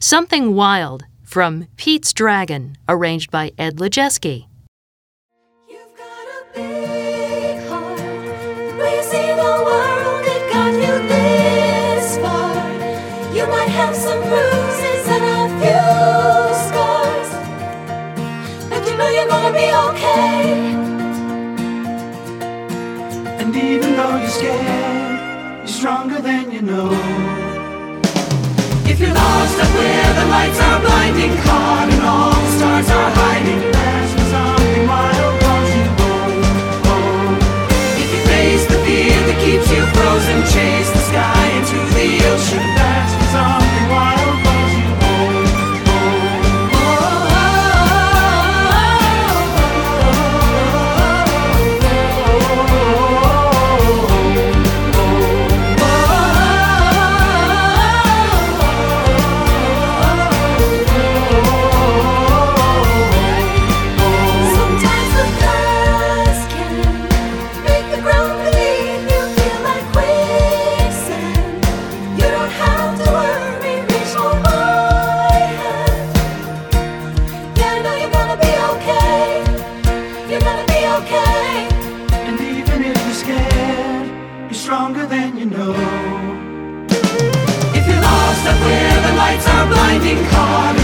Something Wild from Pete's Dragon, arranged by Ed Lejeski. You've got a big heart, but you see the world, it got you this far. You might have some bruises and a few scars, but you know you're gonna be okay. And even though you're scared, you're stronger than you know. If you're lost up where the lights are blinding, caught and all the stars are hiding, that's when something wild calls you home, home. If you face the fear that keeps you frozen, chase the sky into the ocean, that's when something wild calls you home, stronger than you know. If you're lost up where the lights are blinding, caught